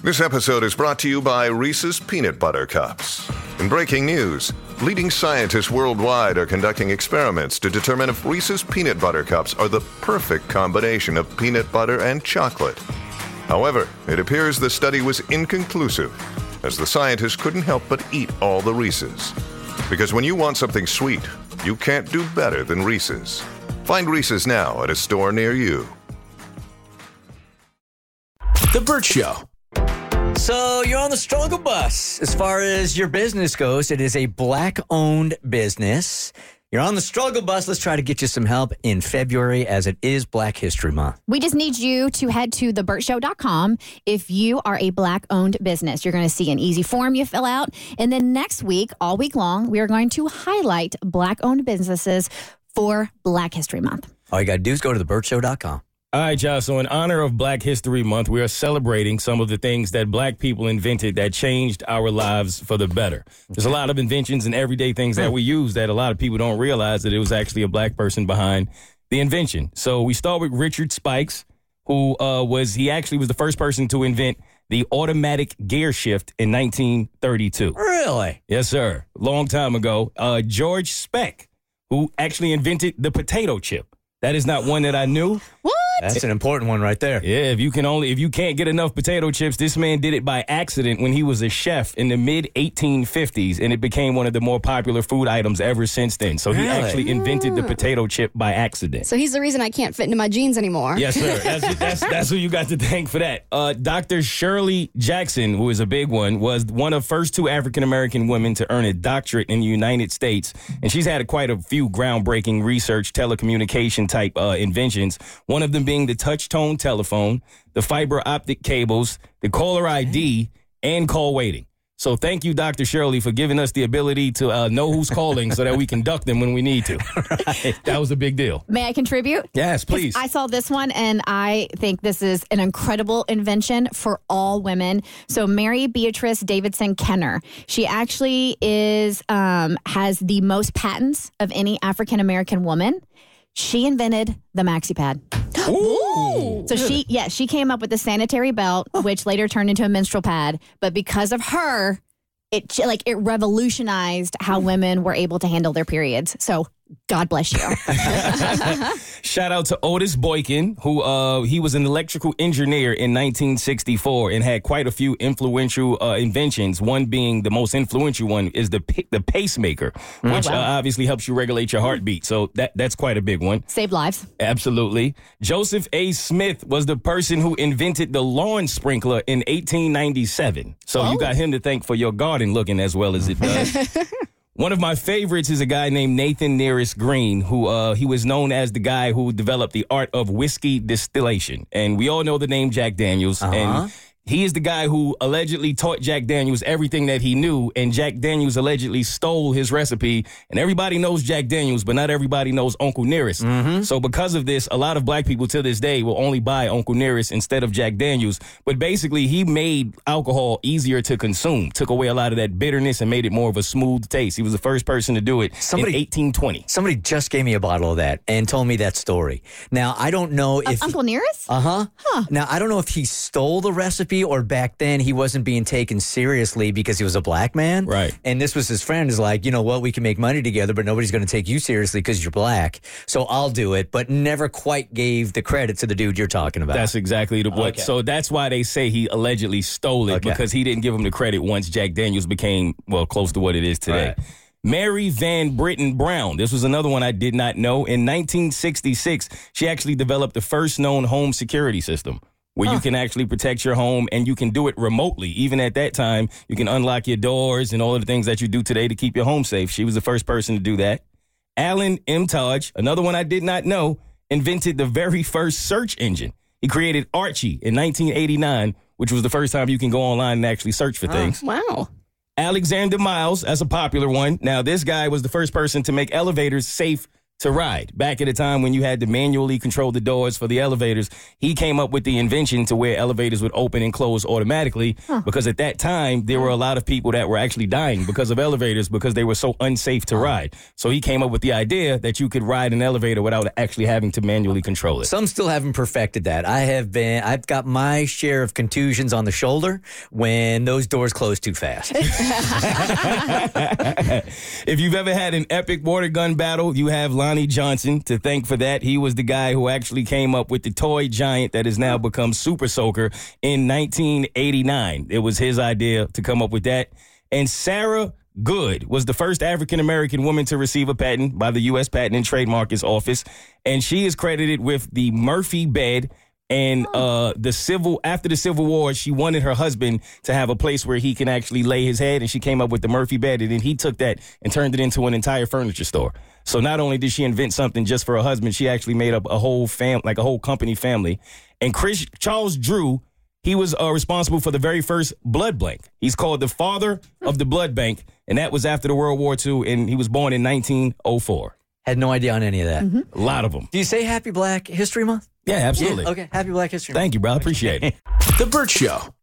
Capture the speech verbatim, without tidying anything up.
This episode is brought to you by Reese's Peanut Butter Cups. In breaking news, leading scientists worldwide are conducting experiments to determine if Reese's Peanut Butter Cups are the perfect combination of peanut butter and chocolate. However, it appears the study was inconclusive, as the scientists couldn't help but eat all the Reese's. Because when you want something sweet, you can't do better than Reese's. Find Reese's now at a store near you. The Burt Show. So you're on the struggle bus. As far as your business goes, it is a black-owned business. You're on the struggle bus. Let's try to get you some help in February, as it is Black History Month. We just need you to head to the burt show dot com if you are a black-owned business. You're going to see an easy form you fill out. And then next week, all week long, we are going to highlight black-owned businesses for Black History Month. All you got to do is go to the burt show dot com. All right, y'all. So in honor of Black History Month, we are celebrating some of the things that black people invented that changed our lives for the better. There's a lot of inventions and everyday things that we use that a lot of people don't realize that it was actually a black person behind the invention. So we start with Richard Spikes, who uh, was, he actually was the first person to invent the automatic gear shift in nineteen thirty-two. Really? Yes, sir. Long time ago. Uh, George Speck, who actually invented the potato chip. That is not one that I knew. What? That's an important one right there. Yeah, if you can only if you can't get enough potato chips, this man did it by accident when he was a chef in the mid eighteen fifties, and it became one of the more popular food items ever since then. So he Really? actually invented the potato chip by accident. So he's the reason I can't fit into my jeans anymore. Yes, sir. That's that's, that's who you got to thank for that. Uh, Doctor Shirley Jackson, who is a big one, was one of the first two African-American women to earn a doctorate in the United States. And she's had a, quite a few groundbreaking research, telecommunication type uh, inventions, one of them being the touch-tone telephone, the fiber optic cables, the caller I D, and call waiting. So thank you, Doctor Shirley, for giving us the ability to uh, know who's calling so that we can duck them when we need to. Right. That was a big deal. May I contribute? Yes, please. I saw this one, and I think this is an incredible invention for all women. So Mary Beatrice Davidson Kenner, she actually is um, has the most patents of any African-American woman. She invented the maxi pad. Ooh. So she, yeah, she came up with the sanitary belt, which later turned into a menstrual pad. But because of her, it like it revolutionized how women were able to handle their periods. So God bless you. Shout out to Otis Boykin, who uh, he was an electrical engineer in nineteen sixty-four and had quite a few influential uh, inventions. One being the most influential one is the the pacemaker, which oh, wow. uh, obviously helps you regulate your heartbeat. So that that's quite a big one. Saved lives. Absolutely. Joseph A. Smith was the person who invented the lawn sprinkler in eighteen ninety-seven. So oh. you got him to thank for your garden looking as well as it does. One of my favorites is a guy named Nathan Nearest Green, who uh, he was known as the guy who developed the art of whiskey distillation. And we all know the name Jack Daniels. Uh-huh. And he is the guy who allegedly taught Jack Daniels everything that he knew, and Jack Daniels allegedly stole his recipe. And everybody knows Jack Daniels, but not everybody knows Uncle Nearest. Mm-hmm. So because of this, a lot of black people to this day will only buy Uncle Nearest instead of Jack Daniels. But basically, he made alcohol easier to consume, took away a lot of that bitterness and made it more of a smooth taste. He was the first person to do it Somebody- in eighteen twenty. Somebody just gave me a bottle of that and told me that story. Now, I don't know Uh, if... Uncle Nearest? Uh-huh. Huh. Now, I don't know if he stole the recipe or back then he wasn't being taken seriously because he was a black man. Right. And this was his friend is like, you know what, we can make money together, but nobody's going to take you seriously because you're black. So I'll do it, but never quite gave the credit to the dude you're talking about. That's exactly the what. Okay. So that's why they say he allegedly stole it, Okay. because he didn't give him the credit once Jack Daniels became, well, close to what it is today. Right. Mary Van Britten Brown. This was another one I did not know. In nineteen sixty-six, she actually developed the first known home security system, where Huh. you can actually protect your home, and you can do it remotely. Even at that time, you can unlock your doors and all of the things that you do today to keep your home safe. She was the first person to do that. Alan Emtage, another one I did not know, invented the very first search engine. He created Archie in nineteen eighty-nine, which was the first time you can go online and actually search for things. Wow. Alexander Miles, that's a popular one. Now, this guy was the first person to make elevators safe to ride. Back at a time when you had to manually control the doors for the elevators, he came up with the invention to where elevators would open and close automatically huh. because at that time, there were a lot of people that were actually dying because of elevators because they were so unsafe to ride. So he came up with the idea that you could ride an elevator without actually having to manually control it. Some still haven't perfected that. I have been, I've got my share of contusions on the shoulder when those doors close too fast. If you've ever had an epic water gun battle, you have Lonnie Johnson to thank for that. He was the guy who actually came up with the toy giant that has now become Super Soaker in nineteen eighty-nine. It was his idea to come up with that. And Sarah Good was the first African-American woman to receive a patent by the U S Patent and Trademark Office. And she is credited with the Murphy bed. And uh, the civil after the Civil War, she wanted her husband to have a place where he can actually lay his head, and she came up with the Murphy bed, and then he took that and turned it into an entire furniture store. So not only did she invent something just for her husband, she actually made up a whole fam, like a whole company family. And Chris Charles Drew, he was uh, responsible for the very first blood bank. He's called the father of the blood bank, and that was after the World War Two, and he was born in nineteen oh four. Had no idea on any of that. Mm-hmm. A lot of them. Do you say Happy Black History Month? Yeah, absolutely. Yeah, okay, Happy Black History Month. Thank you, bro. I appreciate it. The Burt Show.